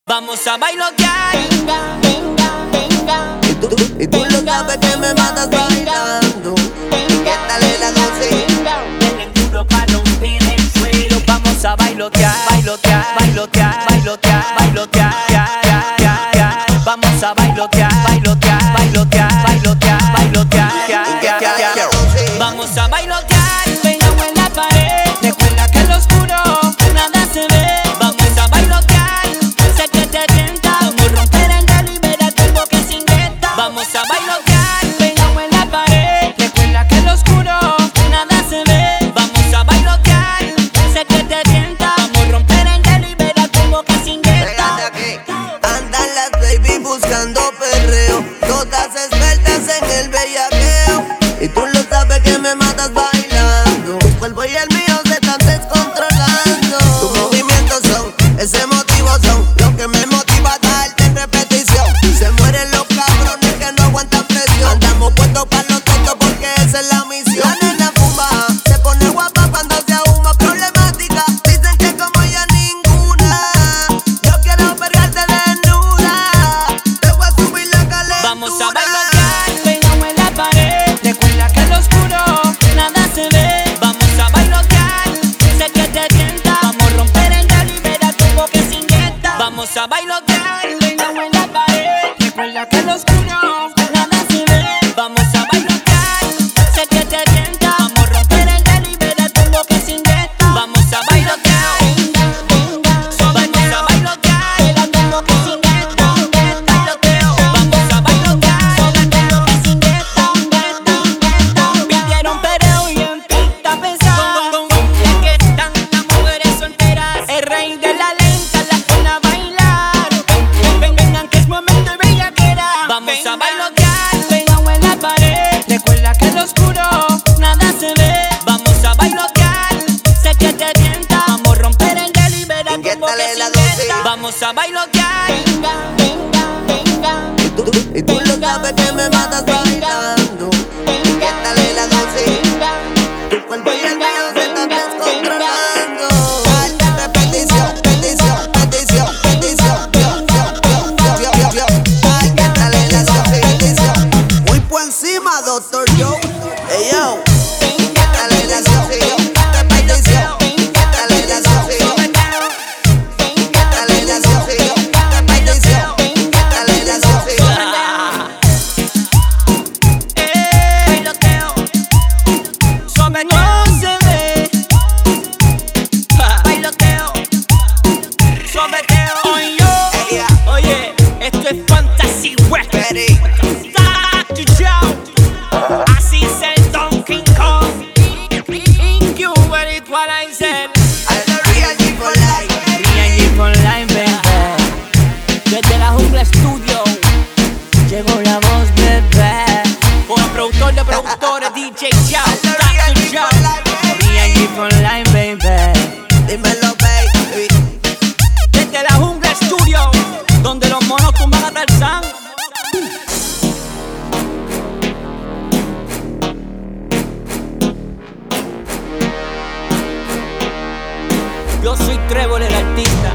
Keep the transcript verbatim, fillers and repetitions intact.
Vamos a bailotear. Venga, venga, venga. Y tú, y tú lo sabes que me matas bailando. ¿Qué tal la dosis? Denle duro pa' romper el suelo. Vamos a bailotear, bailotear, bailotear, bailotear, bailotear, ya, ya, ya, ya. Vamos a bailotear, bailotear, bailotear, bailotear, bailotear, ya, ya, ya, ya. Vamos a bailotear, pegamos en la pared. Recuerda que en lo oscuro nada se ve. Vamos a bailotear, sé que te tienta. Vamos a romper en la libera todo que se inyecta. Vamos a bailotear, pegamos en la pared. Recuerda que en lo oscuro nada se ve. Vamos a bailotear, sé que te tienta. Vamos a romper en la libera todo que se inyecta. Pégate aquí. Andan las baby buscando perreo, todas expertas en el bellaqueo. Y tú lo sabes que me matas bailando. Tu cuerpo y el mío se están descontrolando. Tus movimientos son, ese motivo son lo que me motiva a darte en repetición. Se mueren los cabrones que no aguantan presión. Andamos puestos para los tontos porque esa es la misión. La nena fuma, se pone guapa cuando se ahuma. Problemática, dicen que como ella ninguna. Yo quiero perrearte desnuda. Te voy a subir la calentura. Vamos a bailotear, pegamos en la pared. Recuerda que en lo oscuro nada se ve. Vamos a bailotear, sé que te tienta. Vamos a romper en la libera todo que se inyecta. Vamos a bailotear, pegamos en la pared. Recuerda que en lo oscuro nada se ve. Vamos a bailotear, sé que te tienta. Vamos a romper en la libera todo que se inyecta. Vamos a bailotear, vamos a bailotear, todo que se inyecta. Bailoteo, vamos a bailotear, todo que se inyecta. Pidieron perreo y en pista pensando. Es que están las mujeres solteras. El rey de la lenta las pone a bailar. Ven, vengan que es momento de bellaquera. Vamos a bailotear, pegamos en la pared. Recuerda que en lo oscuro nada se ve. Vamos a bailotear, sé que te tienta. Vamos a romper en la libera como que Inyéctale se la dosis. inyecta. Vamos a bailotear. Venga, venga, venga. Y tú, y tú lo sabes que me matas bailando. ¿Qué tal la dosis? Tu cuerpo y el mío se están descontrolando. Alta repetición, petición, petición, petición. Yo, yo, yo, yo, yo, yo. Ay, ¿qué tal la dosis? Petición. Muy por encima, doctor Joe. Hey, yo. ¿Qué tal la dosis? Petición. ¿Qué tal la dosis? ¿Qué tal la dosis? Petición. ¿Qué tal la dosis? Bailoteo, sobre todo se ve. Bailoteo, sobeteo. Oye, Ella, oye, esto es Fantasy Records. Betty. Start to show. Así es el Donkey Kong. In you, ready what I said. I love real G for life. Rian G for life, baby. Desde la Jungla Studio llegó la voz, bebé. Con el productor de productores, D J Chao. I love real G for life. Rian G for life, baby. Dímelo, baby. Desde la Jungla Studio, donde los monos tumban a Tarzán. Yo soy Trevor, el artista.